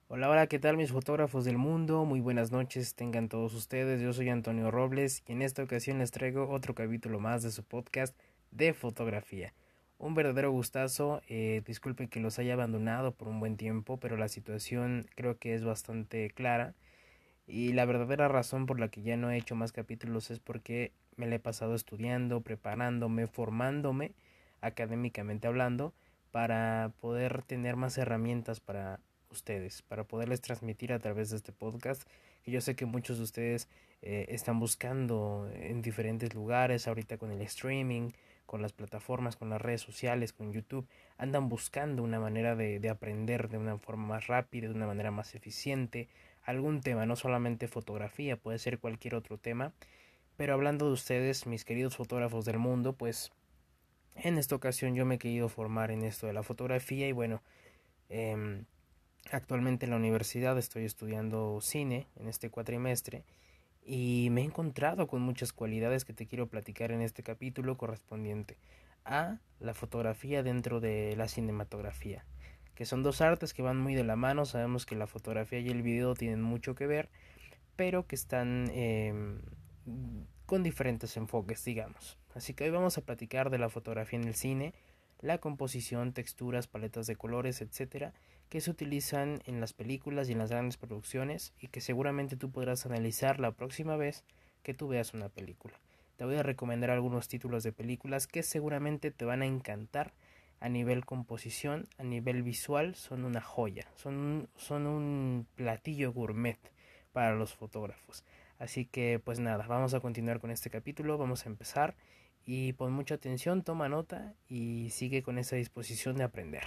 Hola, hola, ¿qué tal mis fotógrafos del mundo? Muy buenas noches, tengan todos ustedes. Yo soy Antonio Robles y en esta ocasión les traigo otro capítulo más de su podcast de fotografía. Un verdadero gustazo, disculpen que los haya abandonado por un buen tiempo, pero la situación creo que es bastante clara y la verdadera razón por la que ya no he hecho más capítulos es porque me la he pasado estudiando, preparándome, formándome académicamente hablando para poder tener más herramientas para ustedes, para poderles transmitir a través de este podcast, que yo sé que muchos de ustedes están buscando en diferentes lugares, ahorita con el streaming, con las plataformas, con las redes sociales, con YouTube, andan buscando una manera de aprender de una forma más rápida, de una manera más eficiente, algún tema, no solamente fotografía, puede ser cualquier otro tema. Pero hablando de ustedes, mis queridos fotógrafos del mundo, pues en esta ocasión yo me he querido formar en esto de la fotografía y bueno, eh, actualmente en la universidad estoy estudiando cine en este cuatrimestre y me he encontrado con muchas cualidades que te quiero platicar en este capítulo correspondiente a la fotografía dentro de la cinematografía, que son dos artes que van muy de la mano. Sabemos que la fotografía y el video tienen mucho que ver, pero que están con diferentes enfoques, digamos. Así que hoy vamos a platicar de la fotografía en el cine, la composición, texturas, paletas de colores, etcétera, que se utilizan en las películas y en las grandes producciones y que seguramente tú podrás analizar la próxima vez que tú veas una película. Te voy a recomendar algunos títulos de películas que seguramente te van a encantar a nivel composición, a nivel visual, son una joya, son un platillo gourmet para los fotógrafos. Así que pues nada, vamos a continuar con este capítulo, vamos a empezar y pon mucha atención, toma nota y sigue con esa disposición de aprender.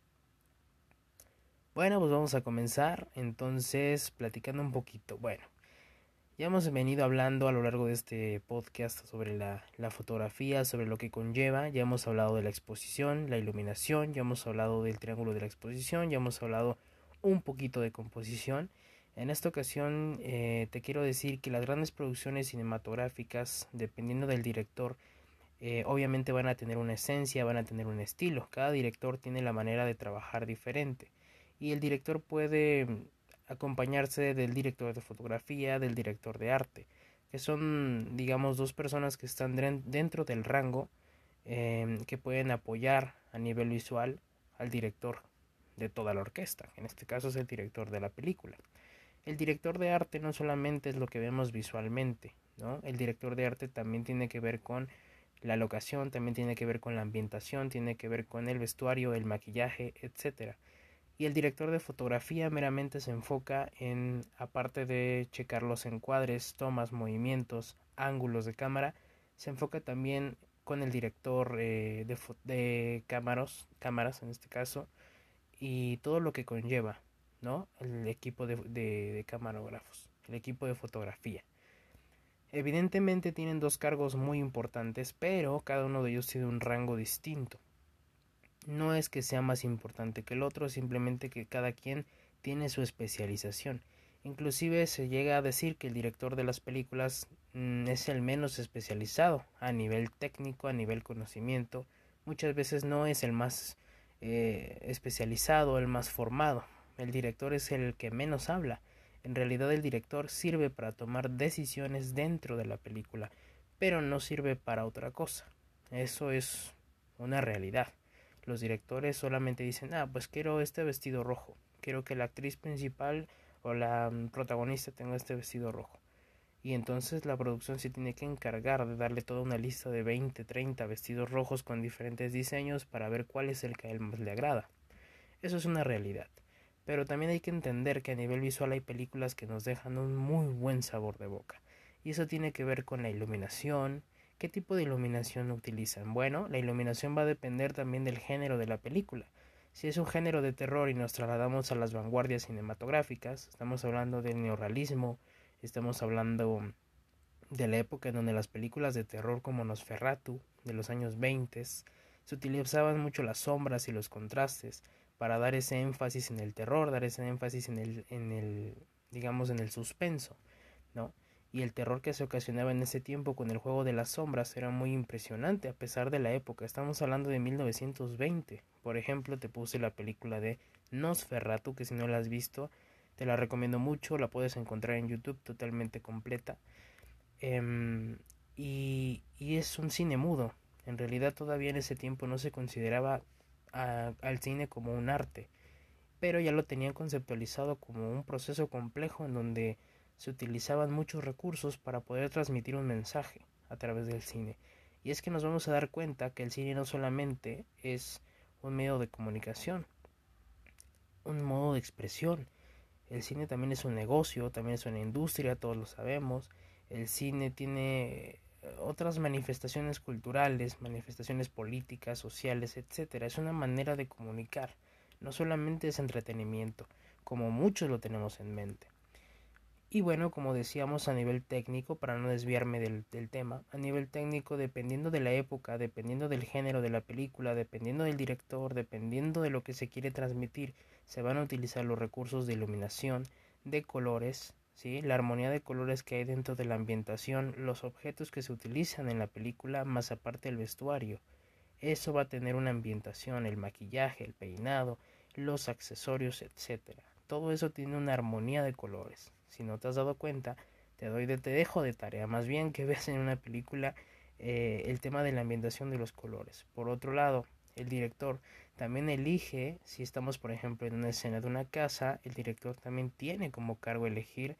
Bueno, pues vamos a comenzar entonces platicando un poquito. Bueno, ya hemos venido hablando a lo largo de este podcast sobre la fotografía, sobre lo que conlleva, ya hemos hablado de la exposición, la iluminación, ya hemos hablado del triángulo de la exposición, ya hemos hablado un poquito de composición. En esta ocasión te quiero decir que las grandes producciones cinematográficas, dependiendo del director, obviamente van a tener una esencia, van a tener un estilo. Cada director tiene la manera de trabajar diferente. Y el director puede acompañarse del director de fotografía, del director de arte, que son, digamos, dos personas que están dentro del rango que pueden apoyar a nivel visual al director de toda la orquesta. En este caso es el director de la película. El director de arte no solamente es lo que vemos visualmente, ¿no? El director de arte también tiene que ver con la locación, también tiene que ver con la ambientación, tiene que ver con el vestuario, el maquillaje, etcétera. Y el director de fotografía meramente se enfoca en, aparte de checar los encuadres, tomas, movimientos, ángulos de cámara, se enfoca también con el director de cámaras en este caso, y todo lo que conlleva, ¿no? El equipo de camarógrafos, el equipo de fotografía. Evidentemente tienen dos cargos muy importantes, pero cada uno de ellos tiene un rango distinto. No es que sea más importante que el otro, simplemente que cada quien tiene su especialización. Inclusive se llega a decir que el director de las películas es el menos especializado a nivel técnico, a nivel conocimiento. Muchas veces no es el más especializado, el más formado. El director es el que menos habla. En realidad el director sirve para tomar decisiones dentro de la película, pero no sirve para otra cosa. Eso es una realidad. Los directores solamente dicen, pues quiero este vestido rojo, quiero que la actriz principal o la protagonista tenga este vestido rojo. Y entonces la producción se tiene que encargar de darle toda una lista de 20, 30 vestidos rojos con diferentes diseños para ver cuál es el que a él más le agrada. Eso es una realidad. Pero también hay que entender que a nivel visual hay películas que nos dejan un muy buen sabor de boca. Y eso tiene que ver con la iluminación. ¿Qué tipo de iluminación utilizan? Bueno, la iluminación va a depender también del género de la película. Si es un género de terror y nos trasladamos a las vanguardias cinematográficas, estamos hablando del neorrealismo, estamos hablando de la época en donde las películas de terror como Nosferatu de los años 20 se utilizaban mucho las sombras y los contrastes para dar ese énfasis en el terror, dar ese énfasis en el digamos en el suspenso, ¿no? Y el terror que se ocasionaba en ese tiempo con el juego de las sombras era muy impresionante a pesar de la época. Estamos hablando de 1920. Por ejemplo, te puse la película de Nosferatu, que si no la has visto, Te la recomiendo mucho, la puedes encontrar en YouTube totalmente completa. Y es un cine mudo. En realidad todavía en ese tiempo no se consideraba al cine como un arte, pero ya lo tenían conceptualizado como un proceso complejo en donde se utilizaban muchos recursos para poder transmitir un mensaje a través del cine. Y es que nos vamos a dar cuenta que el cine no solamente es un medio de comunicación, un modo de expresión. El cine también es un negocio, también es una industria, todos lo sabemos. El cine tiene otras manifestaciones culturales, manifestaciones políticas, sociales, etcétera. Es una manera de comunicar, no solamente es entretenimiento, como muchos lo tenemos en mente. Y bueno, como decíamos a nivel técnico, para no desviarme del tema, a nivel técnico, dependiendo de la época, dependiendo del género de la película, dependiendo del director, dependiendo de lo que se quiere transmitir, se van a utilizar los recursos de iluminación, de colores, ¿sí? La armonía de colores que hay dentro de la ambientación, los objetos que se utilizan en la película, más aparte el vestuario. Eso va a tener una ambientación, el maquillaje, el peinado, los accesorios, etcétera. Todo eso tiene una armonía de colores. Si no te has dado cuenta, te dejo de tarea, más bien que veas en una película el tema de la ambientación de los colores. Por otro lado, el director también elige, si estamos por ejemplo en una escena de una casa, el director también tiene como cargo elegir,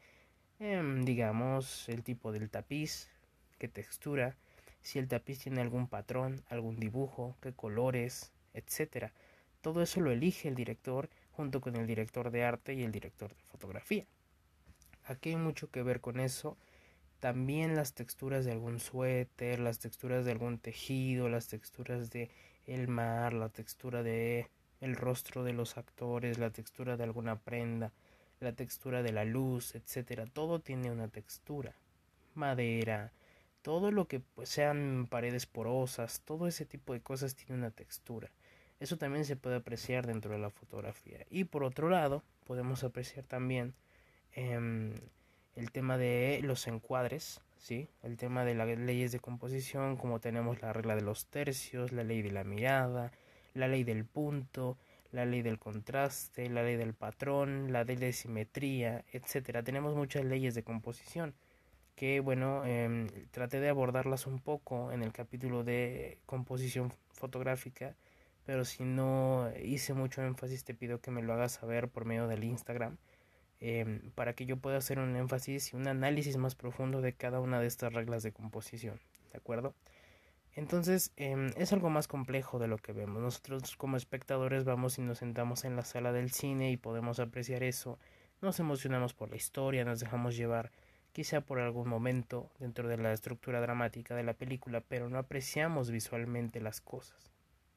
digamos, el tipo del tapiz, qué textura, si el tapiz tiene algún patrón, algún dibujo, qué colores, etcétera. Todo eso lo elige el director junto con el director de arte y el director de fotografía. Aquí hay mucho que ver con eso. También las texturas de algún suéter, las texturas de algún tejido, las texturas de el mar, la textura de el rostro de los actores, la textura de alguna prenda, la textura de la luz, etcétera. Todo tiene una textura. Madera, todo lo que pues, sean paredes porosas, todo ese tipo de cosas tiene una textura. Eso también se puede apreciar dentro de la fotografía. Y por otro lado, podemos apreciar también eh, el tema de los encuadres, ¿sí? El tema de las leyes de composición, como tenemos la regla de los tercios, la ley de la mirada, la ley del punto, la ley del contraste, la ley del patrón, la ley de simetría, etcétera. Tenemos muchas leyes de composición que, bueno, traté de abordarlas un poco en el capítulo de composición fotográfica, pero si no hice mucho énfasis te pido que me lo hagas saber por medio del Instagram, para que yo pueda hacer un énfasis y un análisis más profundo de cada una de estas reglas de composición, ¿de acuerdo? Entonces es algo más complejo de lo que vemos. Nosotros como espectadores vamos y nos sentamos en la sala del cine y podemos apreciar eso. Nos emocionamos por la historia, nos dejamos llevar quizá por algún momento dentro de la estructura dramática de la película, pero no apreciamos visualmente las cosas.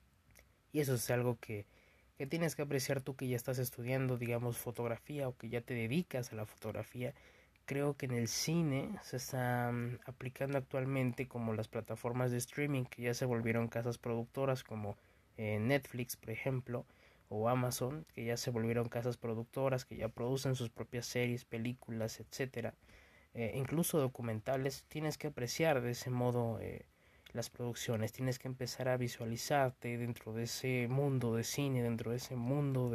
Y eso es algo que tienes que apreciar tú que ya estás estudiando, digamos, fotografía o que ya te dedicas a la fotografía. Creo que en el cine se está aplicando actualmente como las plataformas de streaming que ya se volvieron casas productoras como Netflix, por ejemplo, o Amazon, que ya se volvieron casas productoras, que ya producen sus propias series, películas, etcétera, incluso documentales. Tienes que apreciar de ese modo las producciones, tienes que empezar a visualizarte dentro de ese mundo de cine, dentro de ese mundo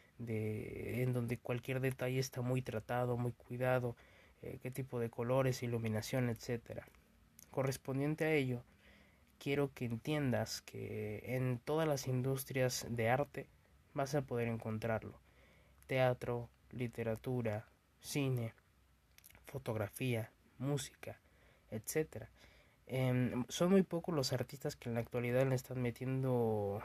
de en donde cualquier detalle está muy tratado, muy cuidado, qué tipo de colores, iluminación, etcétera. Correspondiente a ello, quiero que entiendas que en todas las industrias de arte vas a poder encontrarlo. Teatro, literatura, cine, fotografía, música, etcétera. Son muy pocos los artistas que en la actualidad le están metiendo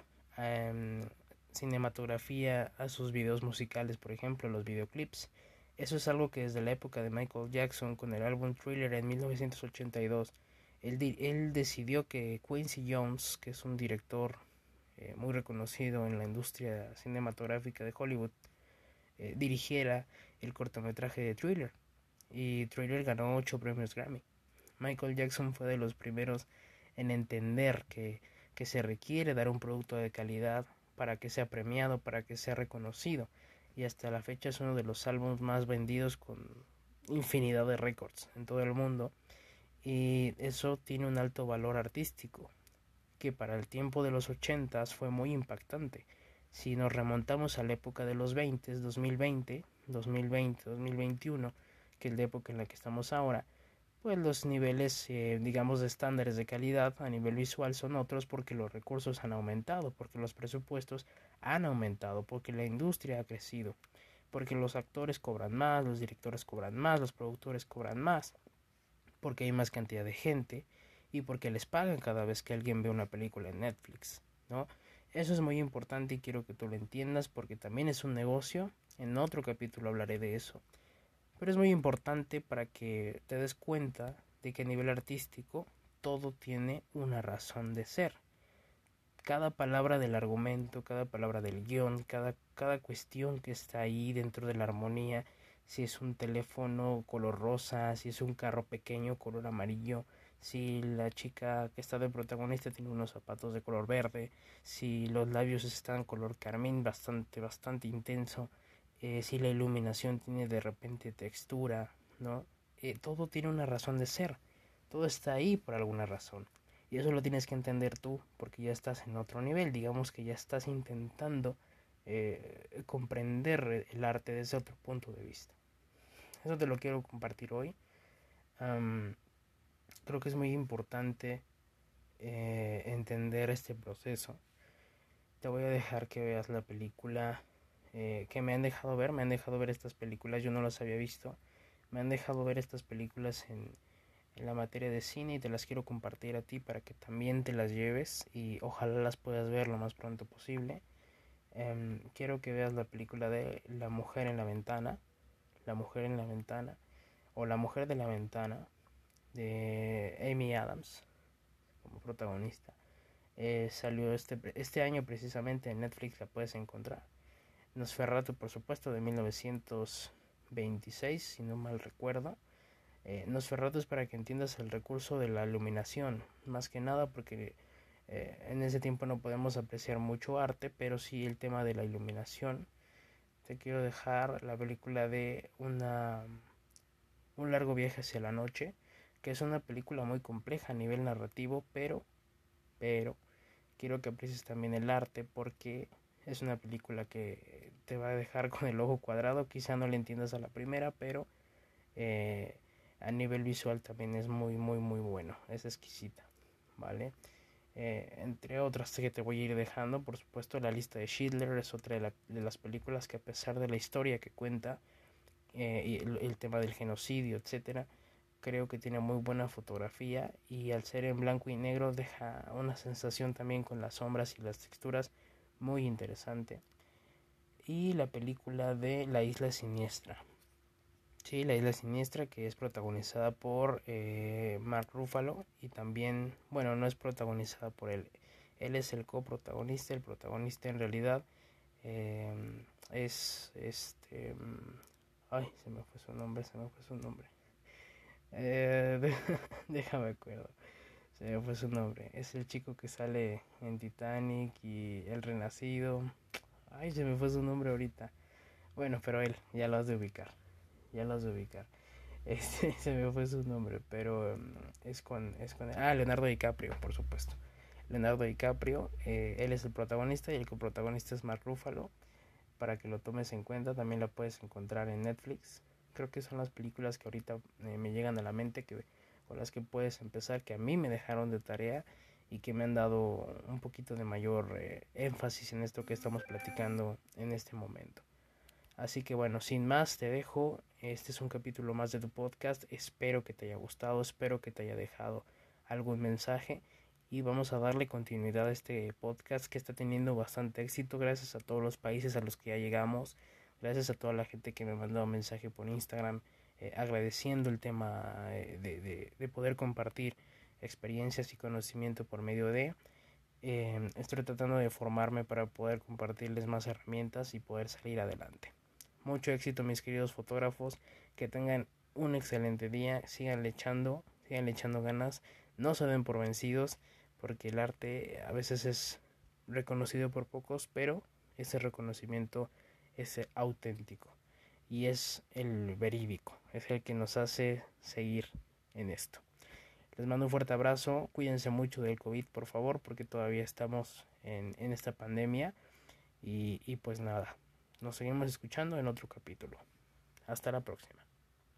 cinematografía a sus videos musicales, por ejemplo, los videoclips. Eso es algo que desde la época de Michael Jackson con el álbum Thriller en 1982, él decidió que Quincy Jones, que es un director muy reconocido en la industria cinematográfica de Hollywood, dirigiera el cortometraje de Thriller. Y Thriller ganó 8 premios Grammy. Michael Jackson fue de los primeros en entender que se requiere dar un producto de calidad para que sea premiado, para que sea reconocido. Y hasta la fecha es uno de los álbumes más vendidos con infinidad de récords en todo el mundo. Y eso tiene un alto valor artístico, que para el tiempo de los 80 fue muy impactante. Si nos remontamos a la época de los 20, 2020, 2020, 2021, que es la época en la que estamos ahora, pues los niveles, digamos, de estándares de calidad a nivel visual son otros porque los recursos han aumentado, porque los presupuestos han aumentado, porque la industria ha crecido, porque los actores cobran más, los directores cobran más, los productores cobran más, porque hay más cantidad de gente y porque les pagan cada vez que alguien ve una película en Netflix, ¿no? Eso es muy importante y quiero que tú lo entiendas porque también es un negocio. En otro capítulo hablaré de eso. Pero es muy importante para que te des cuenta de que a nivel artístico todo tiene una razón de ser. Cada palabra del argumento, cada palabra del guión, cada cuestión que está ahí dentro de la armonía, si es un teléfono color rosa, si es un carro pequeño color amarillo, si la chica que está de protagonista tiene unos zapatos de color verde, si los labios están color carmín bastante intenso, si la iluminación tiene de repente textura, ¿no? Todo tiene una razón de ser, todo está ahí por alguna razón. Y eso lo tienes que entender tú porque ya estás en otro nivel, digamos que ya estás intentando comprender el arte desde otro punto de vista. Eso te lo quiero compartir hoy. Um, Creo que es muy importante entender este proceso. Te voy a dejar que veas la película que me han dejado ver. Me han dejado ver estas películas, yo no las había visto. Me han dejado ver estas películas en la materia de cine y te las quiero compartir a ti para que también te las lleves y ojalá las puedas ver lo más pronto posible. Quiero que veas la película de La mujer en la ventana, La mujer en la ventana o La mujer de la ventana de Amy Adams como protagonista. Salió este año precisamente en Netflix, la puedes encontrar. Nosferatu, por supuesto, de 1926, si no mal recuerdo. Nosferatu es para que entiendas el recurso de la iluminación, más que nada porque en ese tiempo no podemos apreciar mucho arte, pero sí el tema de la iluminación. Te quiero dejar la película de un largo viaje hacia la noche, que es una película muy compleja a nivel narrativo, pero quiero que aprecies también el arte porque es una película que te va a dejar con el ojo cuadrado, quizá no le entiendas a la primera, pero eh, a nivel visual también es muy bueno, es exquisita, ¿vale? Entre otras que te voy a ir dejando, por supuesto, la lista de Schindler es otra de las películas que a pesar de la historia que cuenta y el tema del genocidio, etcétera, creo que tiene muy buena fotografía y al ser en blanco y negro deja una sensación también con las sombras y las texturas muy interesante. Y la película de La Isla Siniestra. Sí, La Isla Siniestra, que es protagonizada por Mark Ruffalo y también, bueno, no es protagonizada por él, él es el coprotagonista, el protagonista en realidad eh, es ay, se me fue su nombre, eh, déjame acuerdo, se me fue su nombre, es el chico que sale en Titanic y El Renacido, ay, se me fue su nombre ahorita, bueno, pero él, ya lo has de ubicar, ya lo has de ubicar. Se me fue su nombre, pero Leonardo DiCaprio, por supuesto. Leonardo DiCaprio, él es el protagonista y el coprotagonista es Mark Ruffalo. Para que lo tomes en cuenta, también la puedes encontrar en Netflix. Creo que son las películas que ahorita me llegan a la mente con las que puedes empezar, que a mí me dejaron de tarea y que me han dado un poquito de mayor énfasis en esto que estamos platicando en este momento. Así que bueno, sin más te dejo. Este es un capítulo más de tu podcast. Espero que te haya gustado, espero que te haya dejado algún mensaje y vamos a darle continuidad a este podcast que está teniendo bastante éxito gracias a todos los países a los que ya llegamos, gracias a toda la gente que me mandó un mensaje por Instagram agradeciendo el tema de poder compartir experiencias y conocimiento por medio de estoy tratando de formarme para poder compartirles más herramientas y poder salir adelante. Mucho éxito mis queridos fotógrafos, que tengan un excelente día, sigan sigan echando ganas, no se den por vencidos, porque el arte a veces es reconocido por pocos, pero ese reconocimiento es auténtico y es el verídico, es el que nos hace seguir en esto. Les mando un fuerte abrazo, cuídense mucho del COVID por favor, porque todavía estamos en esta pandemia y pues nada, Nos seguimos escuchando en otro capítulo. Hasta la próxima.